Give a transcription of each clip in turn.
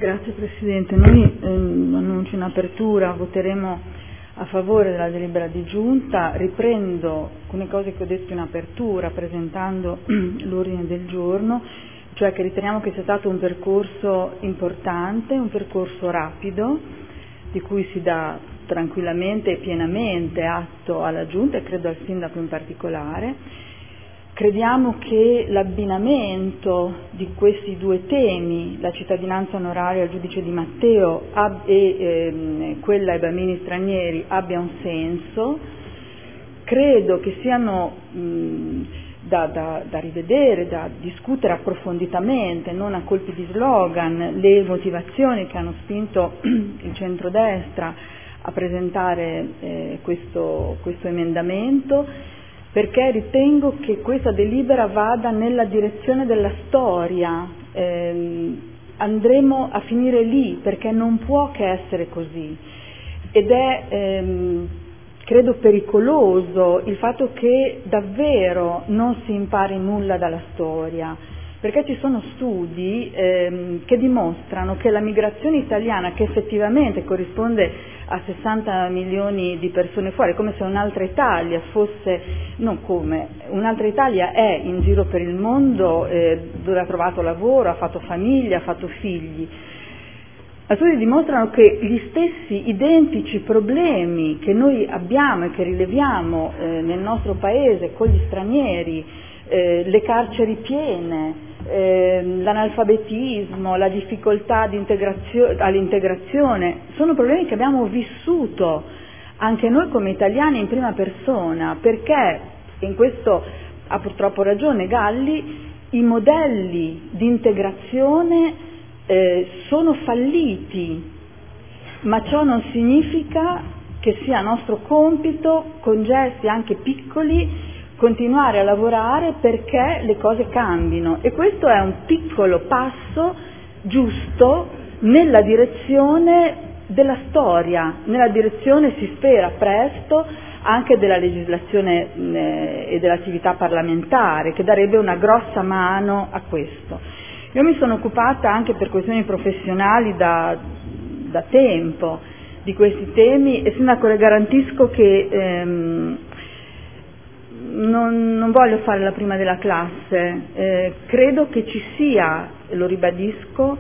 Grazie Presidente, noi annuncio in apertura, voteremo a favore della delibera di giunta. Riprendo alcune cose che ho detto in apertura presentando l'ordine del giorno, cioè che riteniamo che sia stato un percorso importante, un percorso rapido, di cui si dà tranquillamente e pienamente atto alla giunta e credo al sindaco in particolare. Crediamo che l'abbinamento di questi due temi, la cittadinanza onoraria al giudice Di Matteo e quella ai bambini stranieri, abbia un senso. Credo che siano da rivedere, da discutere approfonditamente, non a colpi di slogan, le motivazioni che hanno spinto il centrodestra a presentare questo emendamento, perché ritengo che questa delibera vada nella direzione della storia, andremo a finire lì, perché non può che essere così, ed è credo pericoloso il fatto che davvero non si impari nulla dalla storia, perché ci sono studi che dimostrano che la migrazione italiana, che effettivamente corrisponde a 60 milioni di persone fuori, come se un'altra Italia fosse, non come, un'altra Italia è in giro per il mondo dove ha trovato lavoro, ha fatto famiglia, ha fatto figli. Gli studi dimostrano che gli stessi identici problemi che noi abbiamo e che rileviamo nel nostro paese con gli stranieri, le carceri piene, l'analfabetismo, la difficoltà all'integrazione, sono problemi che abbiamo vissuto anche noi come italiani in prima persona, perché, in questo ha purtroppo ragione Galli, i modelli di integrazione sono falliti, ma ciò non significa che sia nostro compito, con gesti anche piccoli, continuare a lavorare perché le cose cambino, e questo è un piccolo passo giusto nella direzione della storia, nella direzione, si spera presto, anche della legislazione e dell'attività parlamentare, che darebbe una grossa mano a questo. Io mi sono occupata anche per questioni professionali da tempo di questi temi, e Sindaco, le garantisco che non voglio fare la prima della classe, credo che ci sia, lo ribadisco,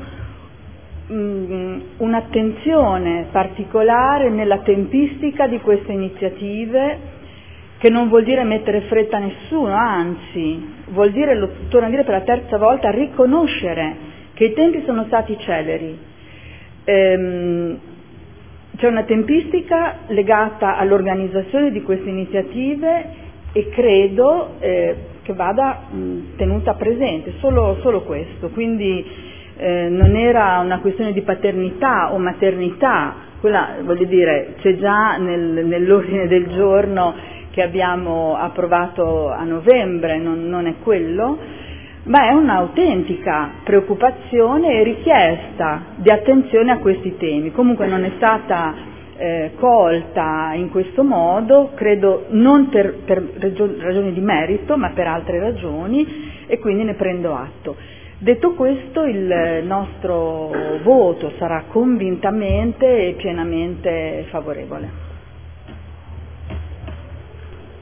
un'attenzione particolare nella tempistica di queste iniziative, che non vuol dire mettere fretta a nessuno, anzi vuol dire, lo torno a dire per la terza volta, riconoscere che i tempi sono stati celeri. C'è una tempistica legata all'organizzazione di queste iniziative e credo che vada tenuta presente, solo questo, quindi non era una questione di paternità o maternità, quella voglio dire c'è già nell'ordine del giorno che abbiamo approvato a novembre, non è quello, ma è un'autentica preoccupazione e richiesta di attenzione a questi temi. Comunque non è stata colta in questo modo, credo non per ragioni di merito, ma per altre ragioni, e quindi ne prendo atto. Detto questo, il nostro voto sarà convintamente e pienamente favorevole.